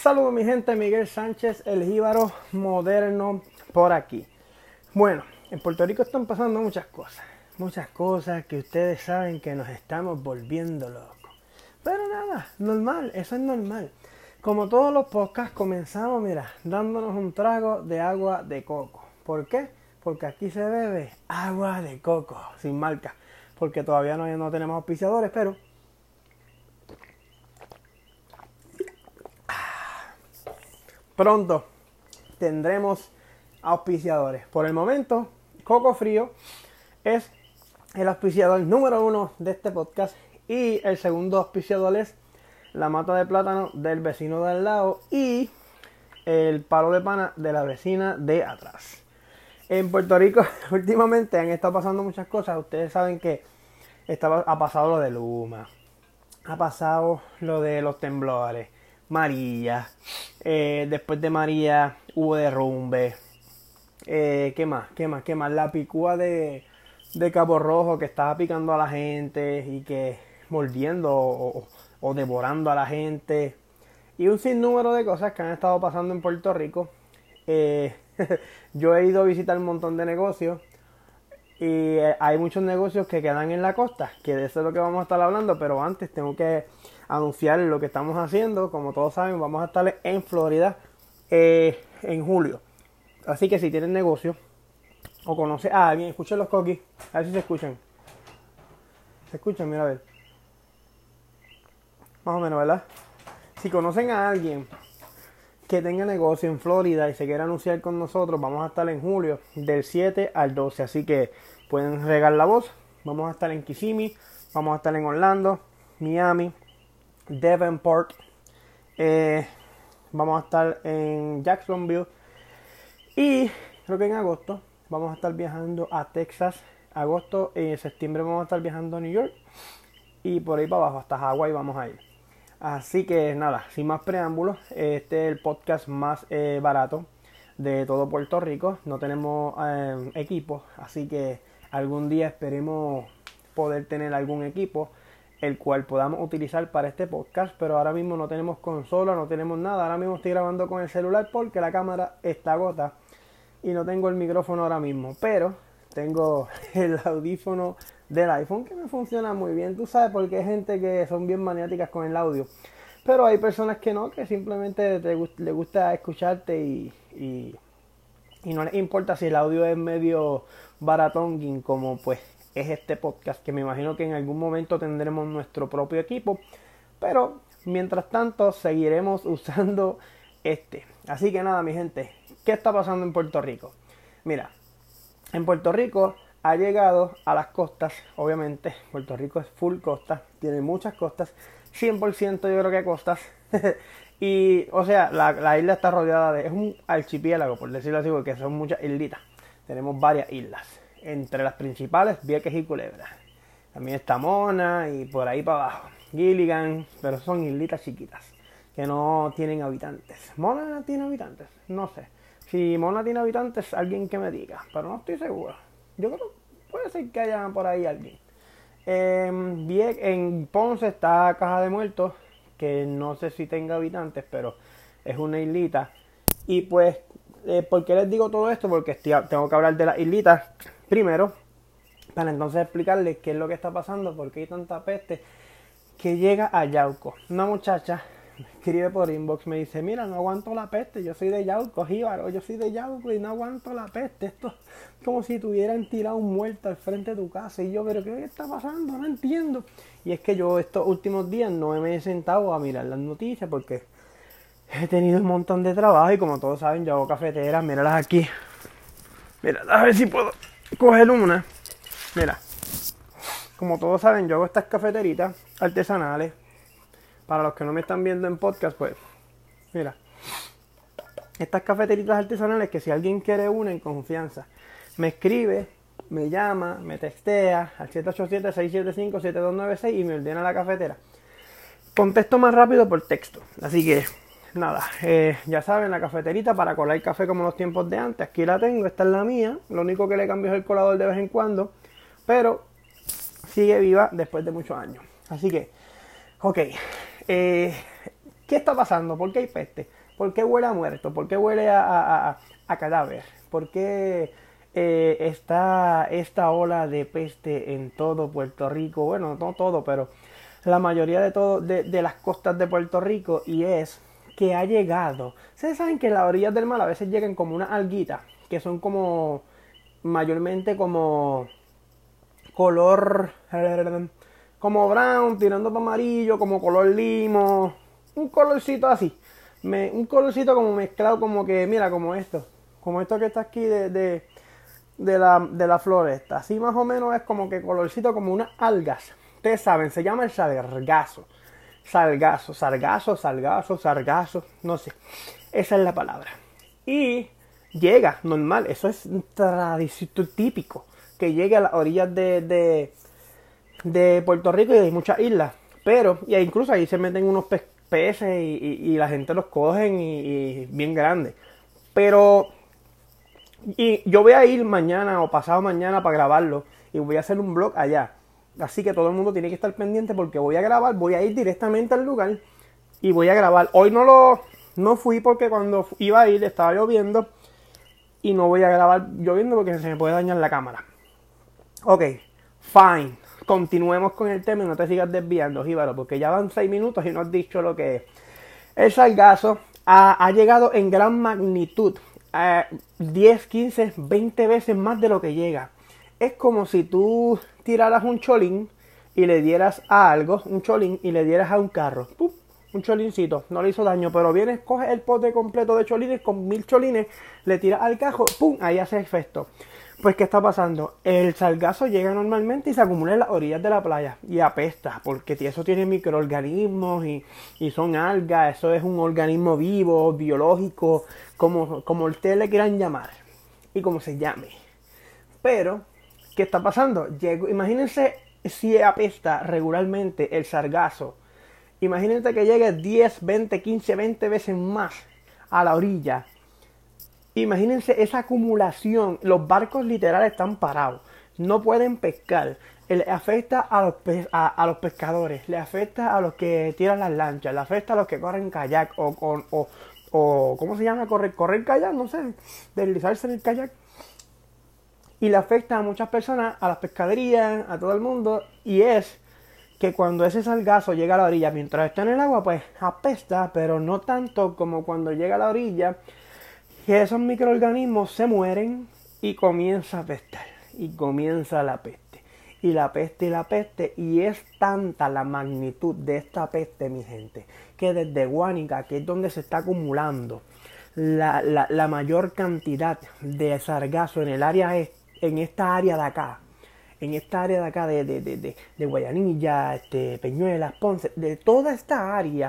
Saludos mi gente, Miguel Sánchez, el jíbaro moderno por aquí. Bueno, en Puerto Rico están pasando muchas cosas que ustedes saben que nos estamos volviendo locos. Pero nada, normal, eso es normal. Como todos los podcasts comenzamos, mira, dándonos un trago de agua de coco. ¿Por qué? Porque aquí se bebe agua de coco, sin marca. Porque todavía no tenemos auspiciadores, pero pronto tendremos auspiciadores. Por el momento, Coco Frío es el auspiciador número 1 de este podcast. Y el segundo auspiciador es la mata de plátano del vecino de al lado y el palo de pana de la vecina de atrás. En Puerto Rico últimamente han estado pasando muchas cosas. Ustedes saben que ha pasado lo de Luma, ha pasado lo de los temblores, María, después de María hubo derrumbe, ¿qué más? La picúa de Cabo Rojo que estaba picando a la gente y que mordiendo o devorando a la gente, y un sinnúmero de cosas que han estado pasando en Puerto Rico. Yo he ido a visitar un montón de negocios y hay muchos negocios que quedan en la costa, que de eso es lo que vamos a estar hablando, pero antes tengo que anunciar lo que estamos haciendo. Como todos saben, vamos a estar en Florida en julio, así que si tienen negocio o conoce a alguien, escuchen los coquis, a ver si se escuchan, mira a ver, más o menos, ¿verdad? Si conocen a alguien que tenga negocio en Florida y se quiera anunciar con nosotros, vamos a estar en julio del 7 al 12, así que pueden regar la voz. Vamos a estar en Kissimmee, vamos a estar en Orlando, Miami, Davenport, vamos a estar en Jacksonville y creo que en agosto vamos a estar viajando a Texas. Agosto y septiembre vamos a estar viajando a New York y por ahí para abajo hasta Hawái vamos a ir. Así que nada, sin más preámbulos, este es el podcast más barato de todo Puerto Rico. No tenemos equipo, así que algún día esperemos poder tener algún equipo el cual podamos utilizar para este podcast, pero ahora mismo no tenemos consola, no tenemos nada. Ahora mismo estoy grabando con el celular porque la cámara está agota y no tengo el micrófono ahora mismo, pero tengo el audífono del iPhone que me funciona muy bien. Tú sabes, porque hay gente que son bien maniáticas con el audio, pero hay personas que no, que simplemente les gusta escucharte y no les importa si el audio es medio baratón, como pues es este podcast, que me imagino que en algún momento tendremos nuestro propio equipo, pero mientras tanto seguiremos usando este. Así que nada, mi gente, ¿qué está pasando en Puerto Rico? Mira, en Puerto Rico ha llegado a las costas, obviamente. Puerto Rico es full costa, tiene muchas costas, 100% yo creo que costas. Y, o sea, la isla está rodeada es un archipiélago, por decirlo así, porque son muchas islitas. Tenemos varias islas, entre las principales, Vieques y Culebra. También está Mona y por ahí para abajo, Gilligan, pero son islitas chiquitas, que no tienen habitantes. ¿Mona tiene habitantes? No sé. Si Mona tiene habitantes, alguien que me diga, pero no estoy seguro. Yo creo que puede ser que haya por ahí alguien. En Ponce está Caja de Muertos, que no sé si tenga habitantes, pero es una islita. Y pues, ¿por qué les digo todo esto? Porque tengo que hablar de las islitas primero, para entonces explicarles qué es lo que está pasando, por qué hay tanta peste que llega a Yauco. Una muchacha me escribe por inbox, me dice: mira, no aguanto la peste, yo soy de Yauco, jíbaro, yo soy de Yauco y no aguanto la peste. Esto es como si tuvieran tirado un muerto al frente de tu casa. Y yo, pero ¿qué está pasando? No entiendo. Y es que yo estos últimos días no me he sentado a mirar las noticias porque he tenido un montón de trabajo y, como todos saben, yo hago cafeteras. Míralas aquí. Mira, a ver si puedo coger una. Mira, como todos saben, yo hago estas cafeteritas artesanales. Para los que no me están viendo en podcast, pues, mira, estas cafeteritas artesanales que si alguien quiere una en confianza, me escribe, me llama, me textea al 787-675-7296 y me ordena la cafetera. Contesto más rápido por texto. Así que, nada, ya saben, la cafeterita para colar café como los tiempos de antes. Aquí la tengo, esta es la mía. Lo único que le cambio es el colador de vez en cuando, pero sigue viva después de muchos años. Así que, ok, ¿Qué está pasando? ¿Por qué hay peste? ¿Por qué huele a muerto? ¿Por qué huele a cadáver? ¿Por qué está esta ola de peste en todo Puerto Rico? Bueno, no todo, pero la mayoría de las costas de Puerto Rico, y es que ha llegado. Ustedes saben que en las orillas del mar a veces llegan como unas alguitas que son como mayormente como color como brown tirando para amarillo, como color limo, un colorcito así, un colorcito como mezclado, como que mira, como esto que está aquí de la floresta, así más o menos es como que colorcito como unas algas. Ustedes saben, se llama el sargazo. Sargazo, no sé. Esa es la palabra. Y llega, normal, eso es típico, que llegue a las orillas de Puerto Rico y de muchas islas. Pero, y incluso ahí se meten unos peces y la gente los cogen y bien grandes. Pero, y yo voy a ir mañana o pasado mañana para grabarlo y voy a hacer un vlog allá. Así que todo el mundo tiene que estar pendiente porque voy a grabar, voy a ir directamente al lugar y voy a grabar. Hoy no fui porque cuando iba a ir estaba lloviendo y no voy a grabar lloviendo porque se me puede dañar la cámara. Ok, fine. Continuemos con el tema y no te sigas desviando, Jíbaro, porque ya van 6 minutos y no has dicho lo que es. El sargazo ha llegado en gran magnitud, 10, 15, 20 veces más de lo que llega. Es como si tú tiraras un cholín y le dieras a algo, un cholín y le dieras a un carro. ¡Pum! Un cholincito, no le hizo daño, pero vienes, coges el pote completo de cholines con 1000 cholines, le tiras al carro, ¡pum! Ahí hace efecto. Pues, ¿qué está pasando? El sargazo llega normalmente y se acumula en las orillas de la playa y apesta, porque eso tiene microorganismos y son algas, eso es un organismo vivo, biológico, como ustedes le quieran llamar y como se llame. Pero, ¿qué está pasando? Imagínense si apesta regularmente el sargazo. Imagínense que llegue 10, 20, 15, 20 veces más a la orilla. Imagínense esa acumulación. Los barcos literales están parados. No pueden pescar. Le afecta a los pescadores. Le afecta a los que tiran las lanchas. Le afecta a los que corren kayak. O ¿cómo se llama? Correr kayak, no sé. Deslizarse en el kayak. Y le afecta a muchas personas, a las pescaderías, a todo el mundo. Y es que cuando ese sargazo llega a la orilla, mientras está en el agua, pues apesta, pero no tanto como cuando llega a la orilla, que esos microorganismos se mueren y comienza a apestar. Y comienza la peste. Y la peste y la peste. Y es tanta la magnitud de esta peste, mi gente, que desde Guánica, que es donde se está acumulando la mayor cantidad de sargazo en el área en esta área de acá, de Guayanilla, Peñuelas, Ponce, de toda esta área,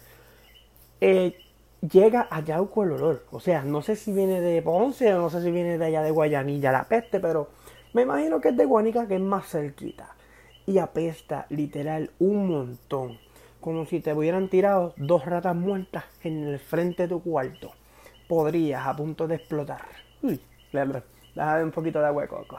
llega a Yauco el olor. O sea, no sé si viene de Ponce o no sé si viene de allá de Guayanilla la peste, pero me imagino que es de Guánica, que es más cerquita. Y apesta literal un montón, como si te hubieran tirado 2 ratas muertas en el frente de tu cuarto. Podrías a punto de explotar. Uy, déjame un poquito de agua de coco.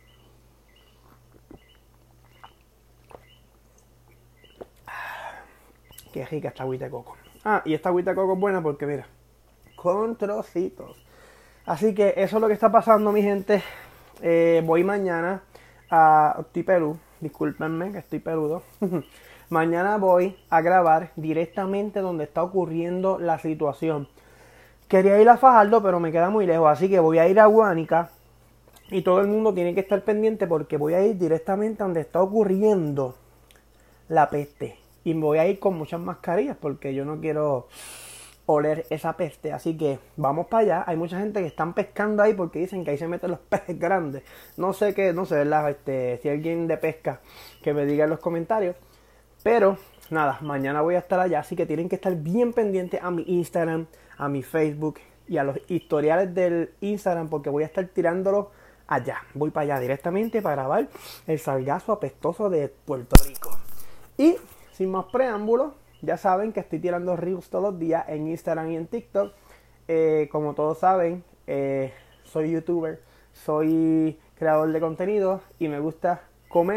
Qué rica esta agüita de coco. Y esta agüita de coco es buena porque, mira, con trocitos. Así que eso es lo que está pasando, mi gente. Voy mañana estoy pelú, discúlpenme que estoy peludo. Mañana voy a grabar directamente donde está ocurriendo la situación. Quería ir a Fajardo, pero me queda muy lejos, así que voy a ir a Guánica. Y todo el mundo tiene que estar pendiente porque voy a ir directamente donde está ocurriendo la peste. Y me voy a ir con muchas mascarillas porque yo no quiero oler esa peste. Así que vamos para allá. Hay mucha gente que están pescando ahí porque dicen que ahí se meten los peces grandes. No sé qué, no sé, ¿verdad? Si alguien de pesca que me diga en los comentarios. Pero nada, mañana voy a estar allá. Así que tienen que estar bien pendientes a mi Instagram, a mi Facebook y a los historiales del Instagram porque voy a estar tirándolo allá. Voy para allá directamente para grabar el sargazo apestoso de Puerto Rico. Y sin más preámbulos, ya saben que estoy tirando reels todos los días en Instagram y en TikTok. Como todos saben, soy youtuber, soy creador de contenido y me gusta comer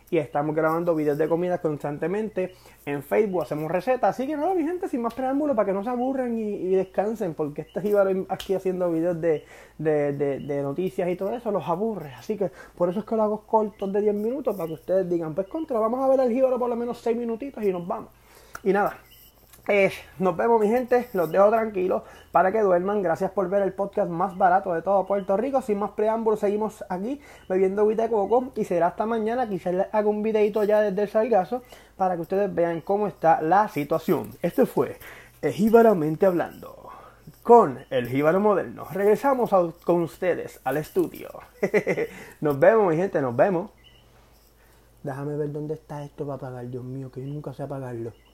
y estamos grabando videos de comida constantemente en Facebook, hacemos recetas, así que nada, mi gente, sin más preámbulos, para que no se aburran y descansen, porque este jíbaro aquí haciendo videos de noticias y todo eso los aburre, así que por eso es que lo hago cortos de 10 minutos, para que ustedes digan, pues contra, vamos a ver el jíbaro por lo menos 6 minutitos y nos vamos. Y nada, nos vemos, mi gente, los dejo tranquilos para que duerman. Gracias por ver el podcast más barato de todo Puerto Rico. Sin más preámbulos, seguimos aquí bebiendo agüita de coco y será hasta mañana. Quizás les haga un videito ya desde el Sargazo para que ustedes vean cómo está la situación. Este fue Jíbaramente Hablando con el Jíbaro Moderno. Regresamos con ustedes al estudio. Nos vemos, mi gente, nos vemos. Déjame ver dónde está esto para apagar, Dios mío, que yo nunca sé apagarlo.